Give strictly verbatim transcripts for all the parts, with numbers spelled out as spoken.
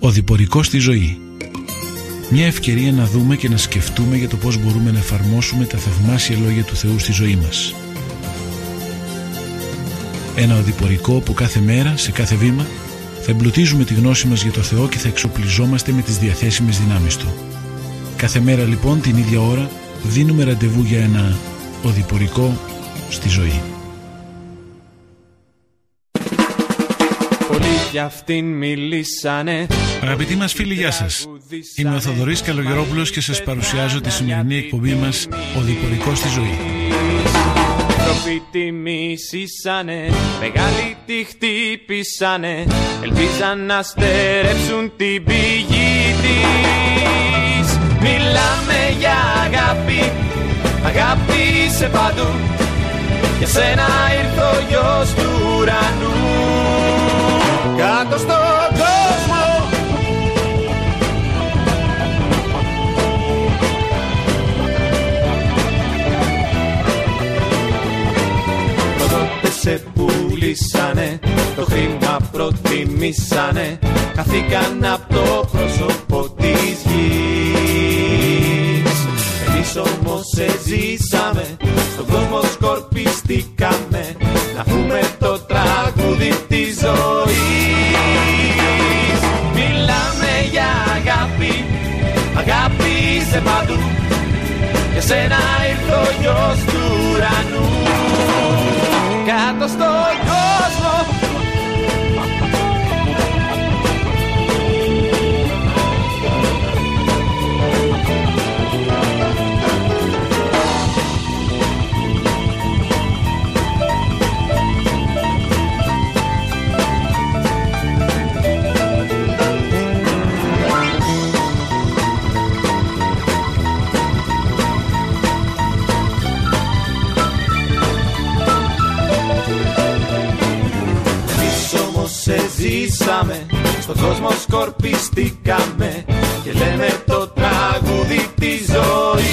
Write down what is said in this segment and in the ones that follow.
Οδηπορικό στη ζωή. Μια ευκαιρία να δούμε και να σκεφτούμε για το πώς μπορούμε να εφαρμόσουμε τα θαυμάσια λόγια του Θεού στη ζωή μας. Ένα οδηπορικό που κάθε μέρα, σε κάθε βήμα, θα εμπλουτίζουμε τη γνώση μας για το Θεό και θα εξοπλιζόμαστε με τις διαθέσιμες δυνάμεις Του. Κάθε μέρα λοιπόν την ίδια ώρα δίνουμε ραντεβού για ένα οδηπορικό στη ζωή. Για αυτήν μιλήσανε. Αγαπητοί μας φίλοι, γεια σας. Είμαι ο Θοδωρής Καλογερόπουλος και σας παρουσιάζω τη σημερινή εκπομπή μας «Οδηπορικό στη ζωή». Τροπή τη μίσησανε, μεγάλη τη χτύπησανε, ελπίζαν να στερέψουν την πηγή της. Μιλάμε για αγάπη, αγάπη σε παντού, για σένα ήρθε ο γιος του ουρανού. Κάτω στον κόσμο προδότες σε πουλήσανε, το χρήμα προτιμήσανε, χαθήκαν απ' το πρόσωπο της γης. Εμείς όμως ζήσαμε, στον κόσμο σκορπιστήκαμε, να πούμε το τραγούδι της ζωής. Μιλάμε για αγάπη, αγάπη σε παντού, για σένα ήρθε ο γιος του ουρανού. Κάτω στον κόσμο ζήσαμε, στον κόσμο σκορπιστήκαμε και λέμε το τραγούδι της ζωής.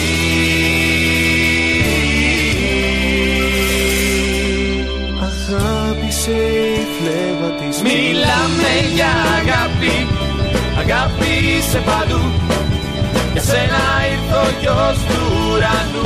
Αγάπησε η φλέβα της. Μιλάμε για αγάπη, αγάπη σε παντού, για σένα ήρθε ο γιος του ουρανού.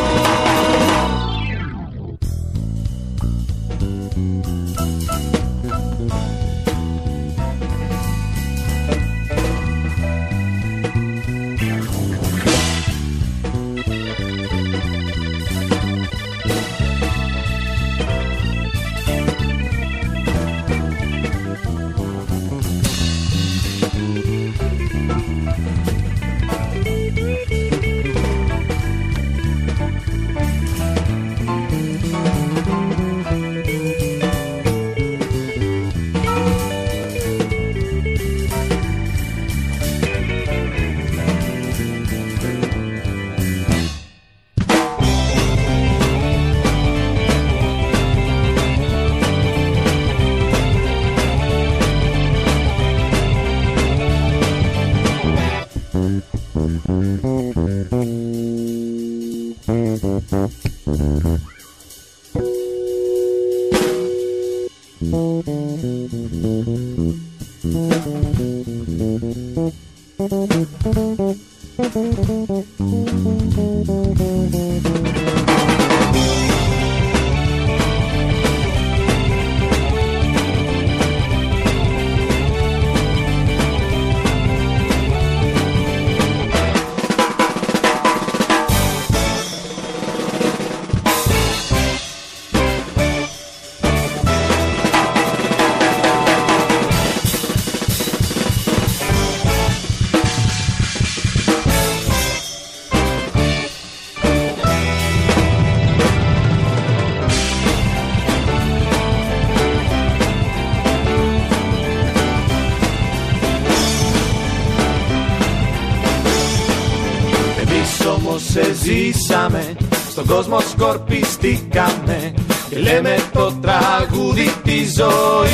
Ζήσαμε, στον κόσμο σκορπιστήκαμε και λέμε το τραγούδι της ζωής.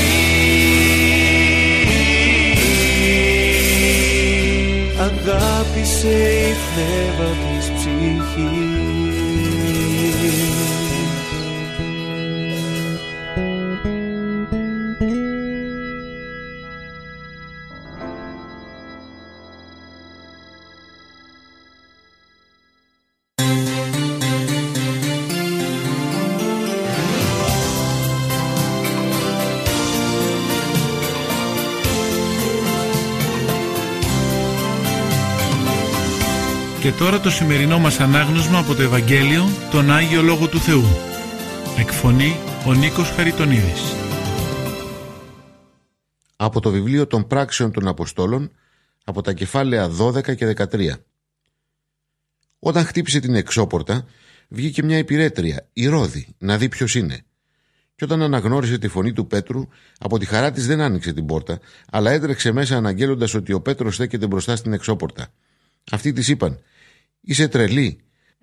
Αγάπησε η φλέβα της ψυχής. Και τώρα το σημερινό μας ανάγνωσμα από το Ευαγγέλιο, τον Άγιο Λόγο του Θεού. Εκφωνεί ο Νίκος Χαριτονίδης. Από το βιβλίο των Πράξεων των Αποστόλων, από τα κεφάλαια δώδεκα και δεκατρία. Όταν χτύπησε την εξώπορτα, βγήκε μια υπηρέτρια, η Ρώδη, να δει ποιος είναι. Και όταν αναγνώρισε τη φωνή του Πέτρου, από τη χαρά της δεν άνοιξε την πόρτα, αλλά έτρεξε μέσα αναγγέλλοντας ότι ο Πέτρος στέκεται μπροστά στην εξώπορτα. Αυτοί της είπαν: «Είσαι τρελή».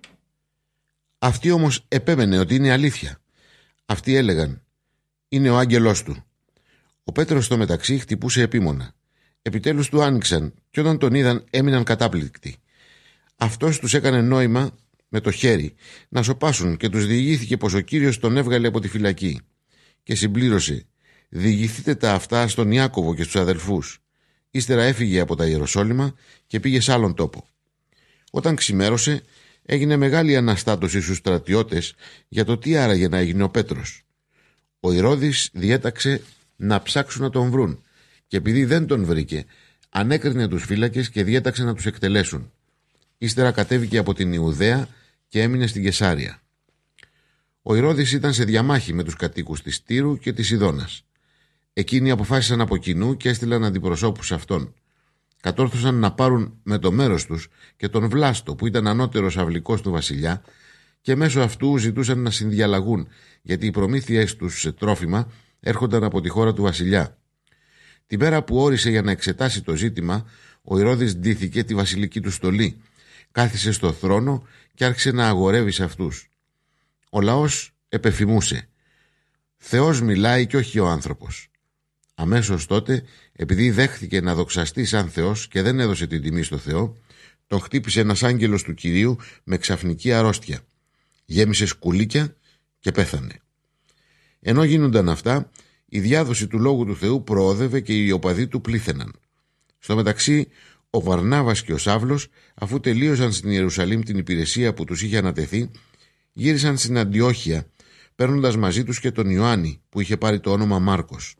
Αυτή όμως επέμενε ότι είναι αλήθεια. Αυτοί έλεγαν: «Είναι ο άγγελός του». Ο Πέτρος στο μεταξύ χτυπούσε επίμονα. Επιτέλους του άνοιξαν και όταν τον είδαν έμειναν κατάπληκτοι. Αυτός τους έκανε νόημα με το χέρι να σωπάσουν και τους διηγήθηκε πως ο Κύριος τον έβγαλε από τη φυλακή. Και συμπλήρωσε: «Διηγηθείτε τα αυτά στον Ιάκωβο και στους αδελφούς». Ύστερα έφυγε από τα Ιεροσόλυμα και πήγε σε άλλον τόπο. Όταν ξημέρωσε, έγινε μεγάλη αναστάτωση στους στρατιώτες για το τι άραγε να έγινε ο Πέτρος. Ο Ηρώδης διέταξε να ψάξουν να τον βρουν και επειδή δεν τον βρήκε, ανέκρινε τους φύλακες και διέταξε να τους εκτελέσουν. Ύστερα κατέβηκε από την Ιουδαία και έμεινε στην Κεσάρια. Ο Ηρώδης ήταν σε διαμάχη με τους κατοίκους της Τύρου και της Σιδώνας. Εκείνοι αποφάσισαν από κοινού και έστειλαν αντιπροσώπους σε αυτόν. Κατόρθωσαν να πάρουν με το μέρος τους και τον Βλάστο, που ήταν ανώτερος αυλικός του βασιλιά, και μέσω αυτού ζητούσαν να συνδιαλλαγούν, γιατί οι προμήθειές τους σε τρόφιμα έρχονταν από τη χώρα του βασιλιά. Την μέρα που όρισε για να εξετάσει το ζήτημα, ο Ηρώδης ντύθηκε τη βασιλική του στολή, κάθισε στο θρόνο και άρχισε να αγορεύει σε αυτούς. Ο λαός επεφημούσε: «Θεός μιλάει και όχι ο άνθρωπος». Αμέσως τότε, επειδή δέχθηκε να δοξαστεί σαν Θεός και δεν έδωσε την τιμή στο Θεό, τον χτύπησε ένας άγγελος του Κυρίου με ξαφνική αρρώστια. Γέμισε σκουλίκια και πέθανε. Ενώ γίνονταν αυτά, η διάδοση του Λόγου του Θεού προόδευε και οι οπαδοί του πλήθαιναν. Στο μεταξύ, ο Βαρνάβας και ο Σάβλος, αφού τελείωσαν στην Ιερουσαλήμ την υπηρεσία που τους είχε ανατεθεί, γύρισαν στην Αντιόχεια, παίρνοντας μαζί τους και τον Ιωάννη, που είχε πάρει το όνομα Μάρκος.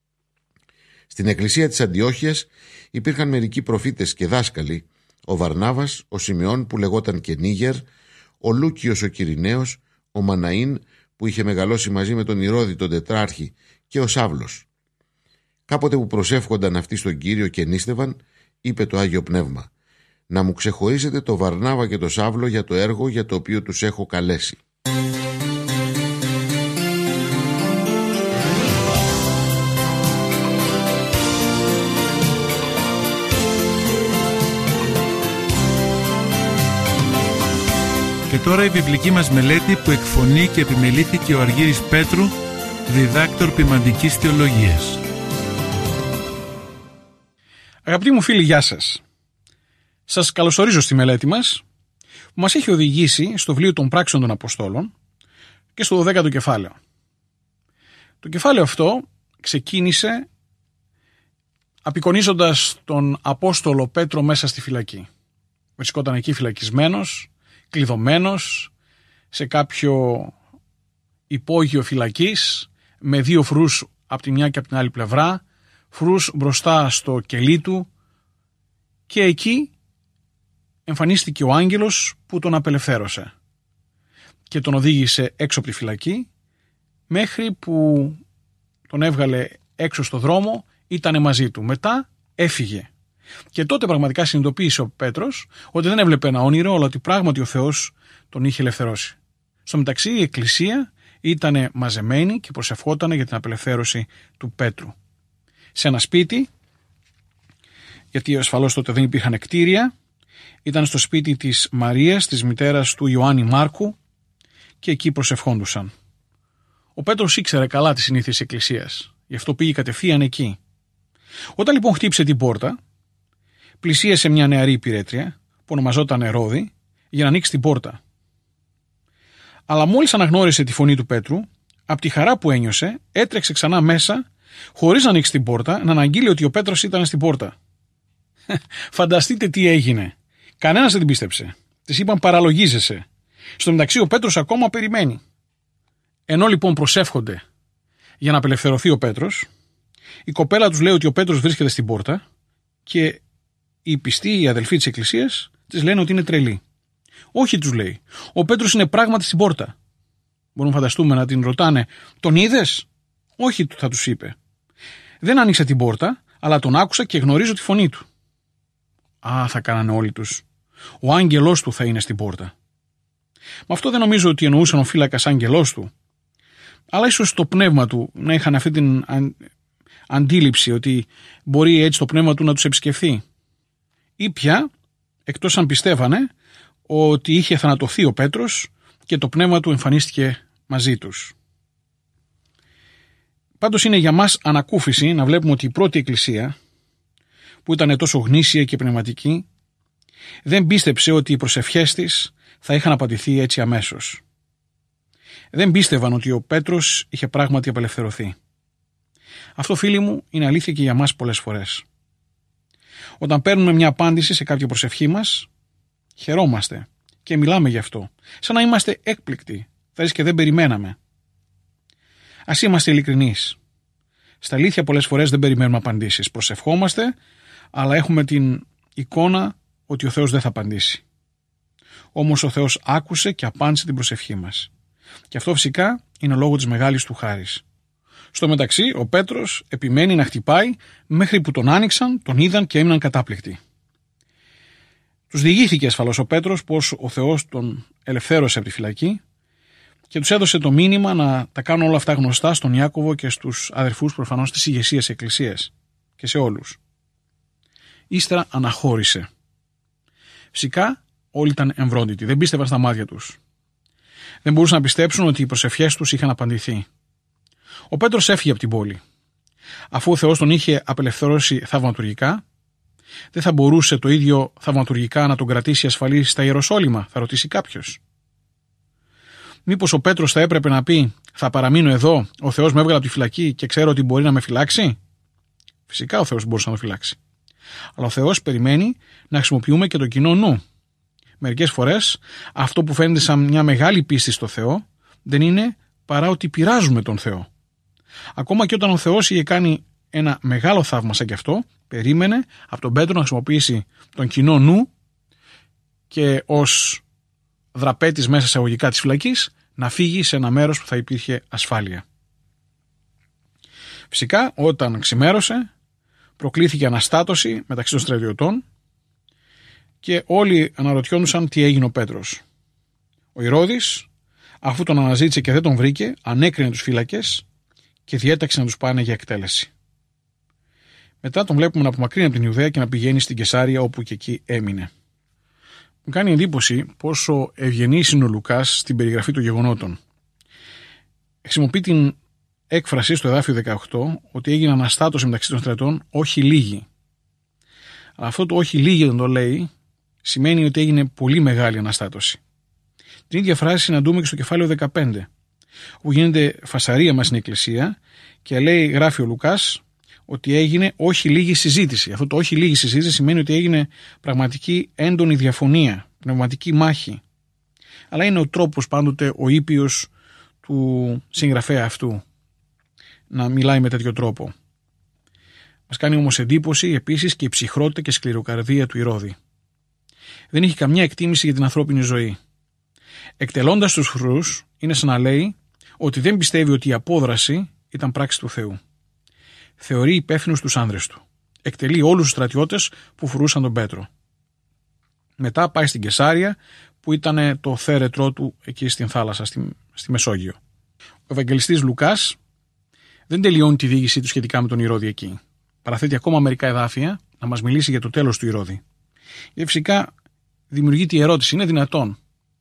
Στην εκκλησία της Αντιόχειας υπήρχαν μερικοί προφήτες και δάσκαλοι: ο Βαρνάβας, ο Σιμεών που λεγόταν και Νίγερ, ο Λούκιος ο Κυριναίος, ο Μαναΐν που είχε μεγαλώσει μαζί με τον Ηρώδη τον Τετράρχη και ο Σάβλος. Κάποτε που προσεύχονταν αυτοί στον Κύριο και νήστευαν, είπε το Άγιο Πνεύμα: «Να μου ξεχωρίσετε το Βαρνάβα και το Σάβλο για το έργο για το οποίο τους έχω καλέσει». Και τώρα η βιβλική μας μελέτη που εκφωνεί και επιμελήθηκε ο Αργύρης Πέτρου, διδάκτορ ποιμαντικής θεολογίας. Αγαπητοί μου φίλοι, γεια σας. Σας καλωσορίζω στη μελέτη μας, που μας έχει οδηγήσει στο βιβλίο των Πράξεων των Αποστόλων και στο δωδέκατο κεφάλαιο. Το κεφάλαιο αυτό ξεκίνησε απεικονίζοντας τον Απόστολο Πέτρο μέσα στη φυλακή. Βρισκόταν εκεί φυλακισμένος, κλειδωμένος σε κάποιο υπόγειο φυλακής με δύο φρούς από τη μια και από την άλλη πλευρά, φρούς μπροστά στο κελί του, και εκεί εμφανίστηκε ο άγγελος που τον απελευθέρωσε και τον οδήγησε έξω από τη φυλακή μέχρι που τον έβγαλε έξω στο δρόμο, ήτανε μαζί του. Μετά έφυγε. Και τότε πραγματικά συνειδητοποίησε ο Πέτρος ότι δεν έβλεπε ένα όνειρο, αλλά ότι πράγματι ο Θεός τον είχε ελευθερώσει. Στο μεταξύ η Εκκλησία ήταν μαζεμένη και προσευχόταν για την απελευθέρωση του Πέτρου. Σε ένα σπίτι, γιατί ασφαλώς τότε δεν υπήρχαν κτίρια, ήταν στο σπίτι της Μαρίας, της μητέρας του Ιωάννη Μάρκου, και εκεί προσευχόντουσαν. Ο Πέτρος ήξερε καλά τις συνήθειες της Εκκλησίας, γι' αυτό πήγε κατευθείαν εκεί. Όταν λοιπόν χτύπησε την πόρτα, πλησίασε μια νεαρή υπηρέτρια που ονομαζόταν Ρώδη για να ανοίξει την πόρτα. Αλλά μόλις αναγνώρισε τη φωνή του Πέτρου, από τη χαρά που ένιωσε, έτρεξε ξανά μέσα, χωρίς να ανοίξει την πόρτα, να αναγγείλει ότι ο Πέτρος ήταν στην πόρτα. Φανταστείτε τι έγινε. Κανένας δεν την πίστεψε. Της είπαν παραλογίζεσαι. Στο μεταξύ ο Πέτρος ακόμα περιμένει. Ενώ λοιπόν προσεύχονται για να απελευθερωθεί ο Πέτρος, η κοπέλα τους λέει ότι ο Πέτρος βρίσκεται στην πόρτα και οι πιστοί, οι αδελφοί της Εκκλησίας, Της λένε ότι είναι τρελή. Όχι, τους λέει. Ο Πέτρος είναι πράγματι στην πόρτα. Μπορούμε να φανταστούμε να την ρωτάνε, τον είδες? Όχι, θα τους είπε. Δεν άνοιξα την πόρτα, αλλά τον άκουσα και γνωρίζω τη φωνή του. Α, θα κάνανε όλοι τους. Ο άγγελός του θα είναι στην πόρτα. Με αυτό δεν νομίζω ότι εννοούσαν ο φύλακας άγγελός του. Αλλά ίσως το πνεύμα του να είχαν αυτή την αν... αντίληψη ότι μπορεί έτσι το πνεύμα του να τους επισκεφθεί. Ή πια, εκτός αν πιστεύανε ότι είχε θανατωθεί ο Πέτρος και το πνεύμα του εμφανίστηκε μαζί τους. Πάντως είναι για μας ανακούφιση να βλέπουμε ότι η πρώτη εκκλησία, που ήταν τόσο γνήσια και πνευματική, δεν πίστεψε ότι οι προσευχές της θα είχαν απαντηθεί έτσι αμέσως. Δεν πίστευαν ότι ο Πέτρος είχε πράγματι απελευθερωθεί. Αυτό, φίλοι μου, είναι αλήθεια και για μας πολλές φορές. Όταν παίρνουμε μια απάντηση σε κάποια προσευχή μας, χαιρόμαστε και μιλάμε γι' αυτό, σαν να είμαστε έκπληκτοι, θα και δεν περιμέναμε. Ας είμαστε ειλικρινείς. Στα αλήθεια πολλές φορές δεν περιμένουμε απαντήσεις. Προσευχόμαστε, αλλά έχουμε την εικόνα ότι ο Θεός δεν θα απαντήσει. Όμως ο Θεός άκουσε και απάντησε την προσευχή μας. Και αυτό φυσικά είναι λόγω της μεγάλης του χάρης. Στο μεταξύ, ο Πέτρος επιμένει να χτυπάει μέχρι που τον άνοιξαν, τον είδαν και έμειναν κατάπληκτοι. Τους διηγήθηκε ασφαλώς ο Πέτρος πως ο Θεός τον ελευθέρωσε από τη φυλακή και τους έδωσε το μήνυμα να τα κάνουν όλα αυτά γνωστά στον Ιάκωβο και στους αδερφούς προφανώς της ηγεσίας εκκλησίας και σε όλους. Ύστερα αναχώρησε. Φυσικά όλοι ήταν εμβρόντιτοι, δεν πίστευαν στα μάτια τους. Δεν μπορούσαν να πιστέψουν ότι οι προσευχές τους είχαν απαντηθεί. Ο Πέτρος έφυγε από την πόλη. Αφού ο Θεός τον είχε απελευθερώσει θαυματουργικά, δεν θα μπορούσε το ίδιο θαυματουργικά να τον κρατήσει ασφαλή στα Ιεροσόλυμα, θα ρωτήσει κάποιος. Μήπως ο Πέτρος θα έπρεπε να πει «Θα παραμείνω εδώ, ο Θεός με έβγαλε από τη φυλακή και ξέρω ότι μπορεί να με φυλάξει»? Φυσικά ο Θεός μπορούσε να το φυλάξει. Αλλά ο Θεός περιμένει να χρησιμοποιούμε και το κοινό νου. Μερικές φορές αυτό που φαίνεται σαν μια μεγάλη πίστη στο Θεό δεν είναι παρά ότι πειράζουμε τον Θεό. Ακόμα και όταν ο Θεός είχε κάνει ένα μεγάλο θαύμα σαν κι αυτό, περίμενε από τον Πέτρο να χρησιμοποιήσει τον κοινό νου και ως δραπέτης μέσα σε αγωγικά της φυλακής να φύγει σε ένα μέρος που θα υπήρχε ασφάλεια. Φυσικά όταν ξημέρωσε προκλήθηκε αναστάτωση μεταξύ των στρατιωτών και όλοι αναρωτιόντουσαν τι έγινε ο Πέτρος. Ο Ηρώδης, αφού τον αναζήτησε και δεν τον βρήκε, ανέκρινε τους φύλακες και διέταξε να τους πάνε για εκτέλεση. Μετά τον βλέπουμε να απομακρύνει από την Ιουδαία και να πηγαίνει στην Κεσάρια, όπου και εκεί έμεινε. Μου κάνει εντύπωση πόσο ευγενής είναι ο Λουκάς στην περιγραφή των γεγονότων. Χρησιμοποιεί την έκφραση στο εδάφιο δεκαοκτώ ότι έγινε αναστάτωση μεταξύ των στρατών, όχι λίγοι. Αλλά αυτό το όχι λίγοι δεν το λέει, σημαίνει ότι έγινε πολύ μεγάλη αναστάτωση. Την ίδια φράση συναντούμε και στο κεφάλαιο δεκαπέντε, όπου γίνεται φασαρία μας στην Εκκλησία και λέει, γράφει ο Λουκάς, ότι έγινε όχι λίγη συζήτηση. Αυτό το όχι λίγη συζήτηση σημαίνει ότι έγινε πραγματική έντονη διαφωνία, πνευματική μάχη. Αλλά είναι ο τρόπος πάντοτε ο ήπιος του συγγραφέα αυτού να μιλάει με τέτοιο τρόπο. Μας κάνει όμως εντύπωση επίσης και η ψυχρότητα και σκληροκαρδία του Ηρώδη. Δεν έχει καμιά εκτίμηση για την ανθρώπινη ζωή. Εκτελώντας τους φρουρούς, είναι σαν να λέει ότι δεν πιστεύει ότι η απόδραση ήταν πράξη του Θεού. Θεωρεί υπεύθυνους τους άνδρες του. Εκτελεί όλους τους στρατιώτες που φρουρούσαν τον Πέτρο. Μετά πάει στην Κεσάρια, που ήταν το θέρετρό του εκεί στην θάλασσα, στη, στη Μεσόγειο. Ο Ευαγγελιστής Λουκάς δεν τελειώνει τη διήγησή του σχετικά με τον Ηρώδη εκεί. Παραθέτει ακόμα μερικά εδάφια να μας μιλήσει για το τέλος του Ηρώδη. Γιατί φυσικά δημιουργείται η ερώτηση, είναι δυνατόν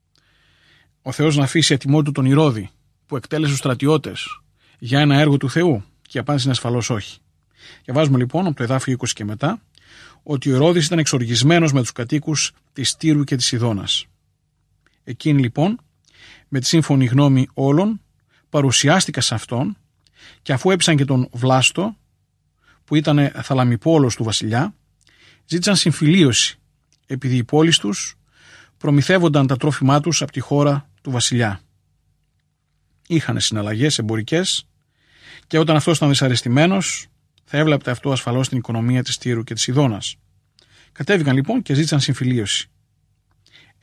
ο Θεός να αφήσει ατιμόρυτο τον Ηρώδη που εκτέλεσε τους στρατιώτες για ένα έργο του Θεού? Και η απάντηση είναι ασφαλώς όχι. Διαβάζουμε λοιπόν από το εδάφιο είκοσι και μετά ότι ο Ηρώδης ήταν εξοργισμένος με τους κατοίκους της Τύρου και της Σιδώνας. Εκείνοι λοιπόν, με τη σύμφωνη γνώμη όλων, παρουσιάστηκαν σε αυτόν και αφού έπεισαν και τον Βλάστο, που ήταν θαλαμιπόλος του βασιλιά, ζήτησαν συμφιλίωση, επειδή οι πόλεις τους προμηθεύονταν τα τρόφιμά τους από τη χώρα του βασιλιά. Είχαν συναλλαγές εμπορικές και όταν αυτός ήταν δυσαρεστημένος, θα έβλεπε αυτό ασφαλώς στην οικονομία της Τύρου και της Σιδώνας. Κατέβηκαν λοιπόν και ζήτησαν συμφιλίωση.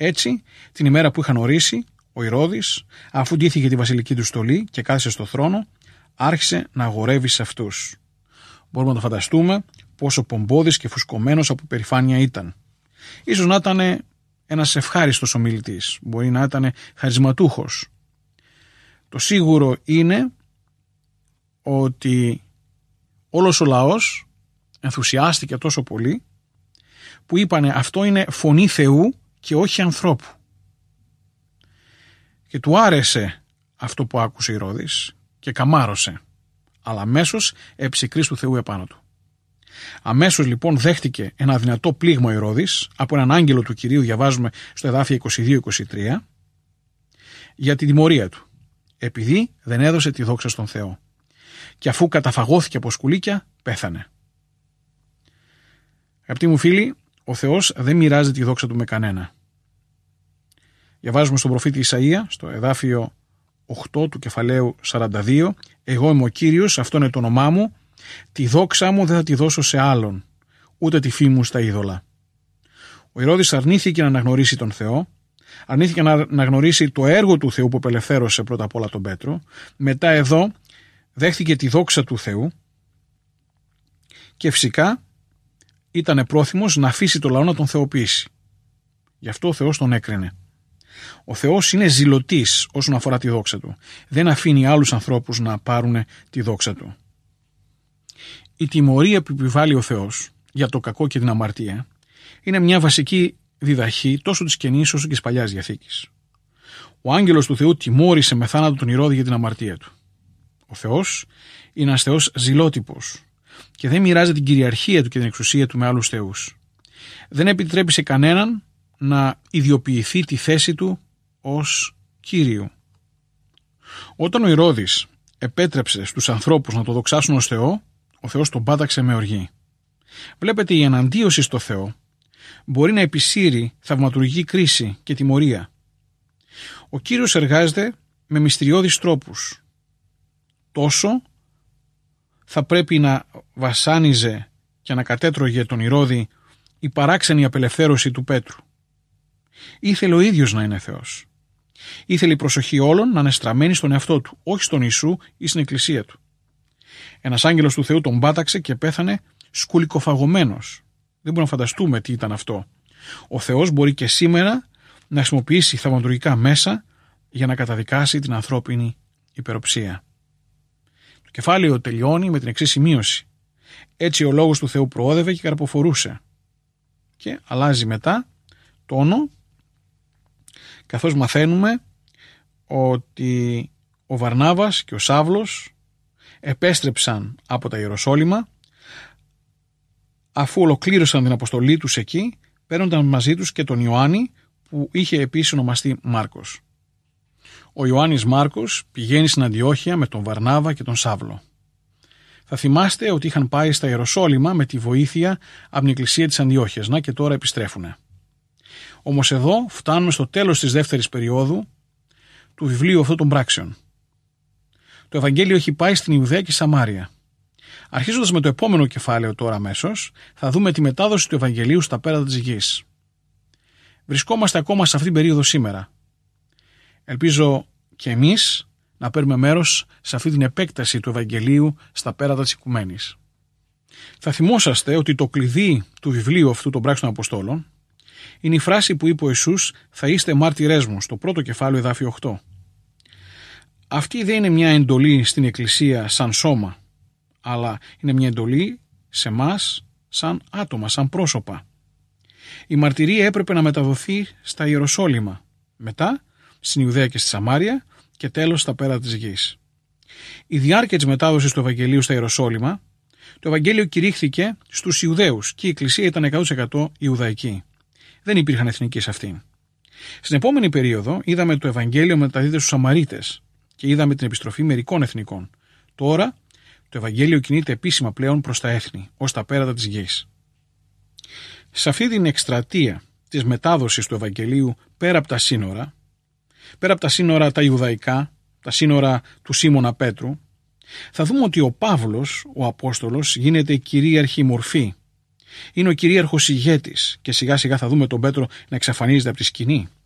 Έτσι, την ημέρα που είχαν ορίσει, ο Ηρώδης, αφού ντύθηκε τη βασιλική του στολή και κάθισε στο θρόνο, άρχισε να αγορεύει σε αυτούς. Μπορούμε να το φανταστούμε πόσο πομπόδης και φουσκωμένος από περηφάνεια ήταν. Ίσως να ήταν ένας ευχάριστος ομιλητής, μπορεί να ήταν χαρισματούχος. Το σίγουρο είναι ότι όλος ο λαός ενθουσιάστηκε τόσο πολύ που είπανε αυτό είναι φωνή Θεού και όχι ανθρώπου. Και του άρεσε αυτό που άκουσε η Ηρώδης και καμάρωσε, αλλά αμέσως έψησε κρίση του Θεού επάνω του. Αμέσως λοιπόν δέχτηκε ένα δυνατό πλήγμα ο Ηρώδης από έναν άγγελο του Κυρίου, διαβάζουμε στο εδάφιο είκοσι δύο είκοσι τρία, για την τιμωρία του, επειδή δεν έδωσε τη δόξα στον Θεό. Και αφού καταφαγώθηκε από σκουλίκια, πέθανε. Αγαπητοί μου φίλοι, ο Θεός δεν μοιράζει τη δόξα του με κανένα. Διαβάζουμε στον προφήτη Ισαΐα, στο εδάφιο οκτώ του κεφαλαίου σαράντα δύο, «Εγώ είμαι ο Κύριος, αυτό είναι το όνομά μου, τη δόξα μου δεν θα τη δώσω σε άλλον, ούτε τη φήμη μου στα είδωλα». Ο Ηρώδης αρνήθηκε να αναγνωρίσει τον Θεό, αρνήθηκε να αναγνωρίσει το έργο του Θεού που απελευθέρωσε πρώτα απ' όλα τον Πέτρο, μετά εδώ δέχτηκε τη δόξα του Θεού και φυσικά ήταν πρόθυμος να αφήσει το λαό να τον θεοποιήσει. Γι' αυτό ο Θεός τον έκρινε. Ο Θεός είναι ζηλωτής όσον αφορά τη δόξα του. Δεν αφήνει άλλους ανθρώπους να πάρουν τη δόξα του. Η τιμωρία που επιβάλλει ο Θεός για το κακό και την αμαρτία είναι μια βασική διδαχή τόσο της Καινής όσο και της Παλιάς Διαθήκης. Ο άγγελος του Θεού τιμώρησε με θάνατο τον Ηρώδη για την αμαρτία του. Ο Θεός είναι ένας Θεός ζηλότυπος και δεν μοιράζει την κυριαρχία του και την εξουσία του με άλλους θεούς. Δεν επιτρέπει σε κανέναν να ιδιοποιηθεί τη θέση του ως Κύριου. Όταν ο Ηρώδης επέτρεψε στους ανθρώπους να το δοξάσουν ως Θεό, ο Θεός τον πάταξε με οργή. Βλέπετε, η εναντίωση στο Θεό μπορεί να επισύρει θαυματουργική κρίση και τιμωρία. Ο Κύριος εργάζεται με μυστηριώδεις τρόπους. Τόσο θα πρέπει να βασάνιζε και να κατέτρωγε τον Ηρώδη η παράξενη απελευθέρωση του Πέτρου. Ήθελε ο ίδιος να είναι Θεός. Ήθελε η προσοχή όλων να είναι στραμμένη στον εαυτό του, όχι στον Ιησού ή στην εκκλησία του. Ένας άγγελος του Θεού τον πάταξε και πέθανε σκουλικοφαγωμένος. Δεν μπορούμε να φανταστούμε τι ήταν αυτό. Ο Θεός μπορεί και σήμερα να χρησιμοποιήσει θαυματουργικά μέσα για να καταδικάσει την ανθρώπινη υπεροψία. Το κεφάλαιο τελειώνει με την εξής σημείωση. Έτσι ο λόγος του Θεού προόδευε και καρποφορούσε. Και αλλάζει μετά τόνο, καθώς μαθαίνουμε ότι ο Βαρνάβας και ο Σάβλος επέστρεψαν από τα Ιεροσόλυμα αφού ολοκλήρωσαν την αποστολή τους εκεί, παίρνονταν μαζί τους και τον Ιωάννη που είχε επίσης ονομαστεί Μάρκος. Ο Ιωάννης Μάρκος πηγαίνει στην Αντιόχεια με τον Βαρνάβα και τον Σάβλο. Θα θυμάστε ότι είχαν πάει στα Ιεροσόλυμα με τη βοήθεια από την εκκλησία της Αντιόχειας, να και τώρα επιστρέφουνε. Όμως εδώ φτάνουμε στο τέλος της δεύτερης περίοδου του βιβλίου αυτών των πράξεων. Το Ευαγγέλιο έχει πάει στην Ιουδαία και Σαμάρια. Αρχίζοντας με το επόμενο κεφάλαιο τώρα αμέσως, θα δούμε τη μετάδοση του Ευαγγελίου στα πέρατα της γης. Βρισκόμαστε ακόμα σε αυτήν την περίοδο σήμερα. Ελπίζω και εμείς να παίρνουμε μέρος σε αυτή την επέκταση του Ευαγγελίου στα πέρατα της Οικουμένης. Θα θυμόσαστε ότι το κλειδί του βιβλίου αυτού των πράξεων Αποστόλων είναι η φράση που είπε ο Ιησούς «Θα είστε μάρτυρές μου» στο πρώτο κεφάλαιο εδάφιο οκτώ. Αυτή δεν είναι μια εντολή στην Εκκλησία σαν σώμα, αλλά είναι μια εντολή σε μας σαν άτομα, σαν πρόσωπα. Η μαρτυρία έπρεπε να μεταδοθεί στα Ιεροσόλυμα, μετά στην Ιουδαία και στη Σαμάρια και τέλος στα πέρατα της γης. Η διάρκεια της μετάδοσης του Ευαγγελίου στα Ιεροσόλυμα, το Ευαγγέλιο κηρύχθηκε στους Ιουδαίους και η Εκκλησία ήταν εκατό τοις εκατό Ιουδαϊκή. Δεν υπήρχαν εθνικοί σε αυτήν. Στην επόμενη περίοδο είδαμε το Ευαγγέλιο μεταδίδεται στους Σαμαρίτες και είδαμε την επιστροφή μερικών εθνικών. Τώρα το Ευαγγέλιο κινείται επίσημα πλέον προς τα έθνη, ως τα πέρατα της γης. Σε αυτή την εκστρατεία της μετάδοσης του Ευαγγελίου πέρα από τα σύνορα, πέρα από τα σύνορα τα Ιουδαϊκά, τα σύνορα του Σίμωνα Πέτρου, θα δούμε ότι ο Παύλος, ο Απόστολος, γίνεται η κυρίαρχη μορφή. Είναι ο κυρίαρχος ηγέτης και σιγά σιγά θα δούμε τον Πέτρο να εξαφανίζεται από τη σκηνή.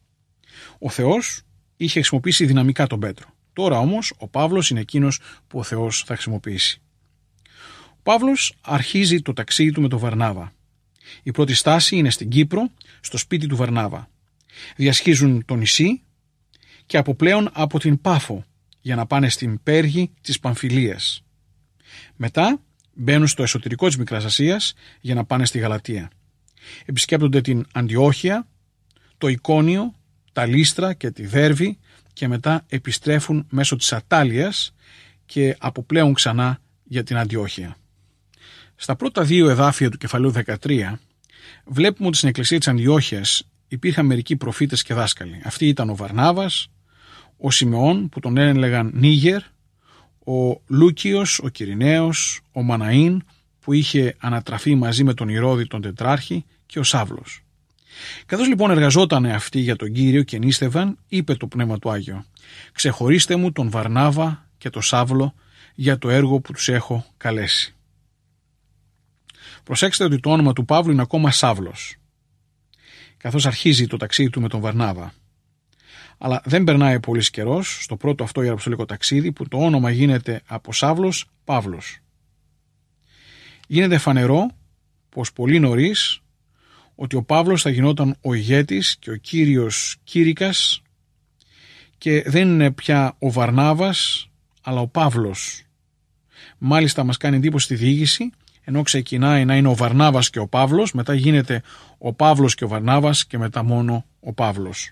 Ο Θεός είχε χρησιμοποιήσει δυναμικά τον Πέτρο. Τώρα όμως ο Παύλος είναι εκείνος που ο Θεός θα χρησιμοποιήσει. Ο Παύλος αρχίζει το ταξίδι του με τον Βαρνάβα. Η πρώτη στάση είναι στην Κύπρο, στο σπίτι του Βαρνάβα. Διασχίζουν το νησί και αποπλέον από την Πάφο για να πάνε στην Πέργη της Παμφιλίας. Μετά μπαίνουν στο εσωτερικό της Μικράς Ασίας για να πάνε στη Γαλατία. Επισκέπτονται την Αντιόχεια, το Ικόνιο, τα Λύστρα και τη Δέρβη και μετά επιστρέφουν μέσω της Ατάλειας και αποπλέουν ξανά για την Αντιόχεια. Στα πρώτα δύο εδάφια του κεφαλαίου δεκατρία βλέπουμε ότι στην εκκλησία της Αντιόχειας υπήρχαν μερικοί προφήτες και δάσκαλοι. Αυτοί ήταν ο Βαρνάβας, ο Σιμεών που τον έλεγαν Νίγερ, ο Λούκιος, ο Κυριναίος, ο Μαναΐν που είχε ανατραφεί μαζί με τον Ηρώδη τον Τετράρχη και ο Σάβλος. Καθώς λοιπόν εργαζόταν αυτοί για τον Κύριο και νήστευαν, είπε το Πνεύμα του Άγιο: «Ξεχωρίστε μου τον Βαρνάβα και τον Σάβλο για το έργο που τους έχω καλέσει». Προσέξτε ότι το όνομα του Παύλου είναι ακόμα Σάβλος, καθώς αρχίζει το ταξίδι του με τον Βαρνάβα. Αλλά δεν περνάει πολύς καιρός στο πρώτο αυτό ιεραποστολικό ταξίδι που το όνομα γίνεται από Σάβλος Παύλος. Γίνεται φανερό πως πολύ νωρίς ότι ο Παύλος θα γινόταν ο ηγέτης και ο κύριος κήρυκας και δεν είναι πια ο Βαρνάβας αλλά ο Παύλος. Μάλιστα μας κάνει εντύπωση στη διήγηση, ενώ ξεκινάει να είναι ο Βαρνάβας και ο Παύλος, μετά γίνεται ο Παύλος και ο Βαρνάβας και μετά μόνο ο Παύλος.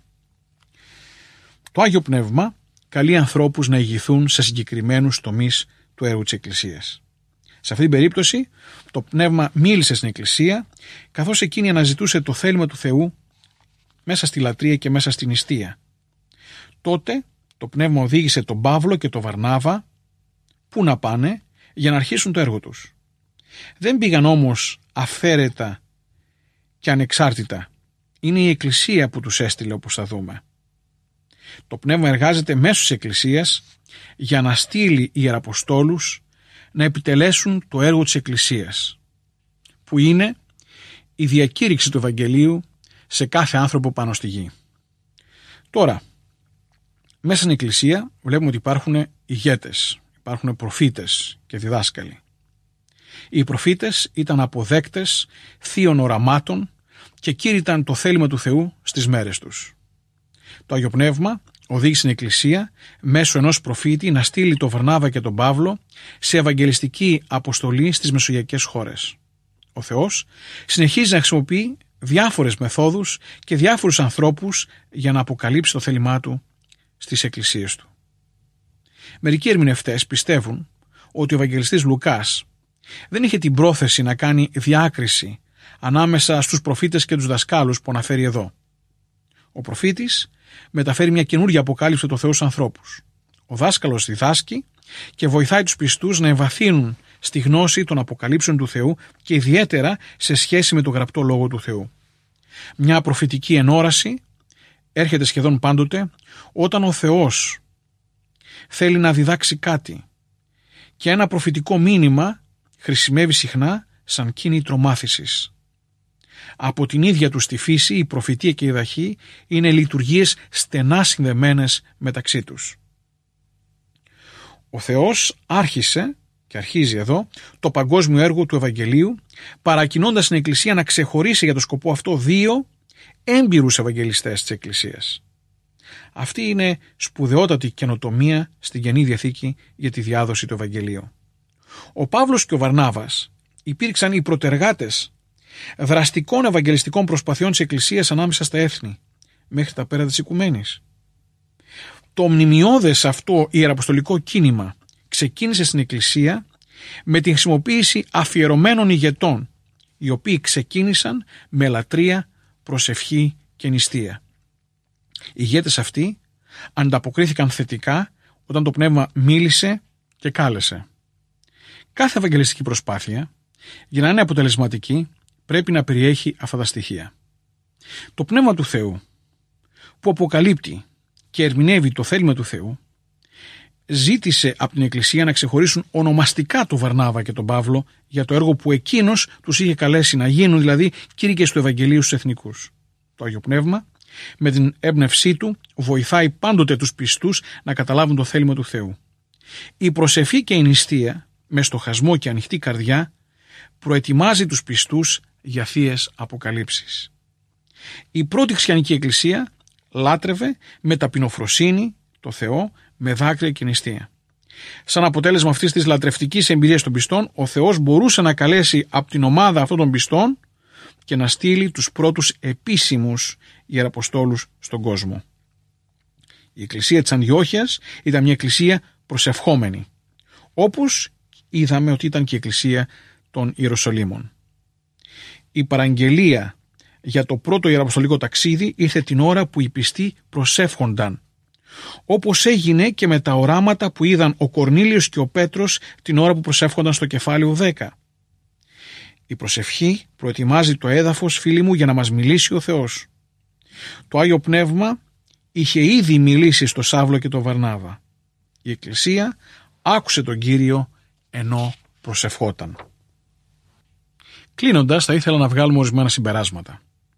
Το Άγιο Πνεύμα καλεί ανθρώπους να ηγηθούν σε συγκεκριμένους τομείς του έργου της Εκκλησίας. Σε αυτή την περίπτωση το Πνεύμα μίλησε στην Εκκλησία καθώς εκείνη αναζητούσε το θέλημα του Θεού μέσα στη λατρεία και μέσα στην νηστεία. Τότε το Πνεύμα οδήγησε τον Παύλο και τον Βαρνάβα που να πάνε για να αρχίσουν το έργο τους. Δεν πήγαν όμως αυθαίρετα και ανεξάρτητα. Είναι η Εκκλησία που τους έστειλε, όπως θα δούμε. Το Πνεύμα εργάζεται μέσω της Εκκλησίας για να στείλει ιεραποστόλους να επιτελέσουν το έργο της Εκκλησίας, που είναι η διακήρυξη του Ευαγγελίου σε κάθε άνθρωπο πάνω στη γη. Τώρα, μέσα στην Εκκλησία βλέπουμε ότι υπάρχουν ηγέτες, υπάρχουν προφήτες και διδάσκαλοι. Οι προφήτες ήταν αποδέκτες θείων οραμάτων και κήρυταν το θέλημα του Θεού στις μέρες τους. Το Άγιο Πνεύμα οδήγησε την Εκκλησία μέσω ενός προφήτη να στείλει τον Βαρνάβα και τον Παύλο σε ευαγγελιστική αποστολή στις μεσογειακές χώρες. Ο Θεός συνεχίζει να χρησιμοποιεί διάφορες μεθόδους και διάφορους ανθρώπους για να αποκαλύψει το θέλημά του στις εκκλησίες του. Μερικοί ερμηνευτές πιστεύουν ότι ο Ευαγγελιστής Λουκάς δεν είχε την πρόθεση να κάνει διάκριση ανάμεσα στους προφήτες και τους δασκάλους που αναφέρει εδώ. Ο προφήτης μεταφέρει μια καινούργια αποκάλυψη του Θεού στους ανθρώπους. Ο δάσκαλος διδάσκει και βοηθάει τους πιστούς να εμβαθύνουν στη γνώση των αποκαλύψεων του Θεού και ιδιαίτερα σε σχέση με το γραπτό λόγο του Θεού. Μια προφητική ενόραση έρχεται σχεδόν πάντοτε όταν ο Θεός θέλει να διδάξει κάτι και ένα προφητικό μήνυμα χρησιμεύει συχνά σαν κίνητρο μάθησης. Από την ίδια του τη φύση η προφητεία και η διδαχή είναι λειτουργίες στενά συνδεμένες μεταξύ τους. Ο Θεός άρχισε και αρχίζει εδώ το παγκόσμιο έργο του Ευαγγελίου, παρακινώντας την Εκκλησία να ξεχωρίσει για το σκοπό αυτό δύο έμπειρους Ευαγγελιστές της Εκκλησίας. Αυτή είναι σπουδαιότατη καινοτομία στην Καινή Διαθήκη για τη διάδοση του Ευαγγελίου. Ο Παύλος και ο Βαρνάβας υπήρξαν οι πρωτεργάτες δραστικών ευαγγελιστικών προσπαθειών της Εκκλησίας ανάμεσα στα έθνη μέχρι τα πέρα της οικουμένης. Το μνημειώδες αυτό ιεραποστολικό κίνημα ξεκίνησε στην Εκκλησία με την χρησιμοποίηση αφιερωμένων ηγετών, οι οποίοι ξεκίνησαν με λατρεία, προσευχή και νηστεία. Οι ηγέτες αυτοί ανταποκρίθηκαν θετικά όταν το Πνεύμα μίλησε και κάλεσε. Κάθε ευαγγελιστική προσπάθεια, για να είναι αποτελεσματική, πρέπει να περιέχει αυτά τα στοιχεία. Το Πνεύμα του Θεού, που αποκαλύπτει και ερμηνεύει το θέλημα του Θεού, ζήτησε από την Εκκλησία να ξεχωρίσουν ονομαστικά τον Βαρνάβα και τον Παύλο για το έργο που εκείνος τους είχε καλέσει να γίνουν, δηλαδή κήρυκες του Ευαγγελίου στους εθνικούς. Το Άγιο Πνεύμα Με την έμπνευσή του βοηθάει πάντοτε τους πιστούς να καταλάβουν το θέλημα του Θεού. Η προσευχή και η νηστεία, με στοχασμό και ανοιχτή καρδιά, προετοιμάζει τους πιστούς για θείες αποκαλύψεις. Η πρώτη χριστιανική εκκλησία λάτρευε με ταπεινοφροσύνη το Θεό, με δάκρυα και νηστεία. Σαν αποτέλεσμα αυτής της λατρευτικής εμπειρίας των πιστών, ο Θεός μπορούσε να καλέσει από την ομάδα αυτών των πιστών και να στείλει τους πρώτους επίσημους ιεραποστόλους στον κόσμο. Η εκκλησία της Αντιόχειας ήταν μια εκκλησία προσευχόμενη, όπως είδαμε ότι ήταν και η εκκλησία των Ιεροσολύμων. Η παραγγελία για το πρώτο ιεραποστολικό ταξίδι ήρθε την ώρα που οι πιστοί προσεύχονταν, όπως έγινε και με τα οράματα που είδαν ο Κορνήλιος και ο Πέτρος την ώρα που προσεύχονταν στο κεφάλαιο δέκα. Η προσευχή προετοιμάζει το έδαφος, φίλοι μου, για να μας μιλήσει ο Θεός. Το Άγιο Πνεύμα είχε ήδη μιλήσει στο Σάβλο και το Βαρνάβα. Η Εκκλησία άκουσε τον Κύριο ενώ προσευχόταν. Κλείνοντας, θα ήθελα να βγάλουμε ορισμένα συμπεράσματα.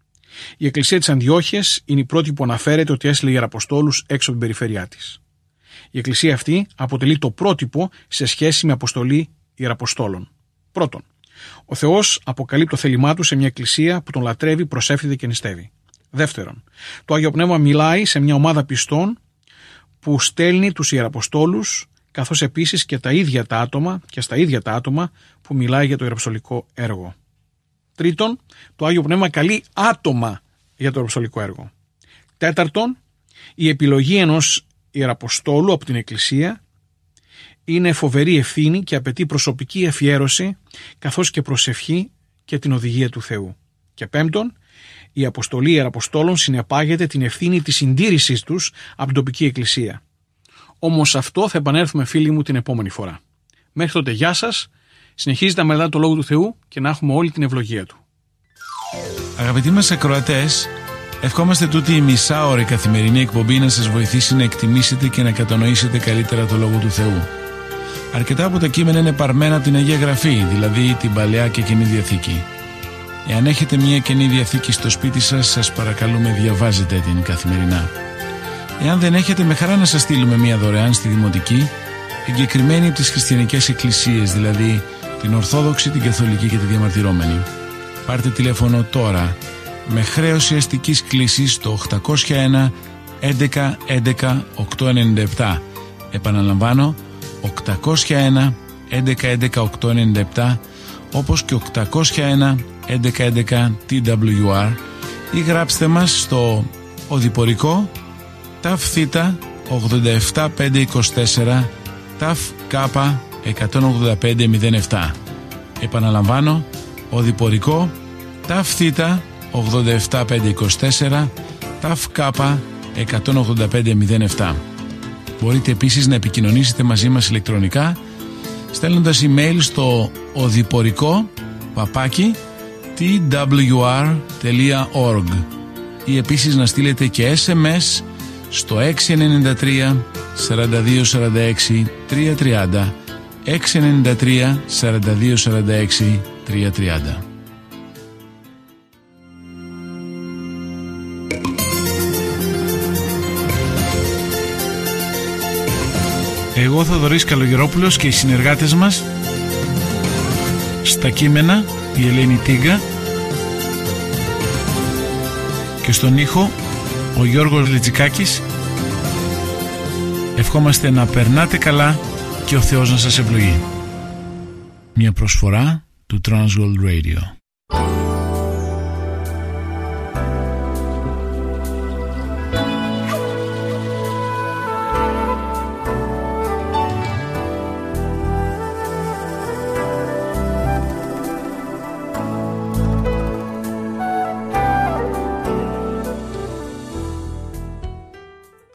Η Εκκλησία της Αντιόχειας είναι η πρώτη που αναφέρεται ότι έστειλε ιεραποστόλους έξω από την περιφέρειά της. Η Εκκλησία αυτή αποτελεί το πρότυπο σε σχέση με αποστολή ιεραποστόλων. Πρώτον, ο Θεός αποκαλύπτει το θέλημά του σε μια εκκλησία που τον λατρεύει, προσεύχεται και νηστεύει. Δεύτερον, το Άγιο Πνεύμα μιλάει σε μια ομάδα πιστών που στέλνει τους ιεραποστόλους, καθώς επίσης και τα ίδια τα άτομα και στα ίδια τα άτομα που μιλάει για το ιεραποστολικό έργο. Τρίτον, το Άγιο Πνεύμα καλεί άτομα για το ιεραποστολικό έργο. Τέταρτον, η επιλογή ενός ιεραποστόλου από την Εκκλησία είναι φοβερή ευθύνη και απαιτεί προσωπική αφιέρωση, καθώς και προσευχή και την οδηγία του Θεού. Και πέμπτον, η αποστολή ιεραποστόλων συνεπάγεται την ευθύνη της συντήρησής τους από την τοπική εκκλησία. Όμως αυτό θα επανέλθουμε, φίλοι μου, την επόμενη φορά. Μέχρι τότε, γεια σας, συνεχίζετε να μελετάτε το Λόγο του Θεού και να έχουμε όλη την ευλογία του. Αγαπητοί μας ακροατές, ευχόμαστε τούτη η μισάωρη καθημερινή εκπομπή να σας βοηθήσει να εκτιμήσετε και να κατανοήσετε καλύτερα το Λόγο του Θεού. Αρκετά από τα κείμενα είναι παρμένα από την Αγία Γραφή, δηλαδή την Παλαιά και Καινή Διαθήκη. Εάν έχετε μια Καινή Διαθήκη στο σπίτι σας, σας παρακαλούμε διαβάζετε την καθημερινά. Εάν δεν έχετε, με χαρά να σας στείλουμε μια δωρεάν στη Δημοτική, εγκεκριμένη από τις χριστιανικές εκκλησίες, δηλαδή την Ορθόδοξη, την Καθολική και τη Διαμαρτυρόμενη. Πάρτε τηλέφωνο τώρα με χρέωση αστικής κλήσης στο οκτακόσια ένα έντεκα έντεκα οκτακόσια ενενήντα επτά. Επαναλαμβάνω, οκτακόσια ένα έντεκα έντεκα οκτακόσια ενενήντα επτά, όπως και οκτακόσια ένα έντεκα έντεκα τι ντάμπλιου αρ, ή γράψτε μας στο οδηπορικό ταφ θήτα ογδόντα επτά πεντακόσια είκοσι τέσσερα ταφ κάπα εκατόν ογδόντα πέντε μηδέν επτά. Επαναλαμβάνω, οδηπορικό ταφ θήτα ογδόντα επτά πεντακόσια είκοσι τέσσερα ταφ κάπα εκατόν ογδόντα πέντε μηδέν επτά. Μπορείτε επίσης να επικοινωνήσετε μαζί μας ηλεκτρονικά στέλνοντας email στο οδηπορικό παπάκι τι ντάμπλιου αρ τελεία org ή επίσης να στείλετε και ες εμ ες στο έξι εννιά τρία σαράντα δύο σαράντα έξι τριακόσια τριάντα, έξι εννιά τρία σαράντα δύο σαράντα έξι τριακόσια τριάντα. Εγώ, Θοδωρής Καλογερόπουλος, και οι συνεργάτες μας στα κείμενα, η Ελένη Τίγκα, και στον ήχο ο Γιώργος Λιτζικάκης, ευχόμαστε να περνάτε καλά και ο Θεός να σας ευλογεί. Μια προσφορά του Transworld Radio.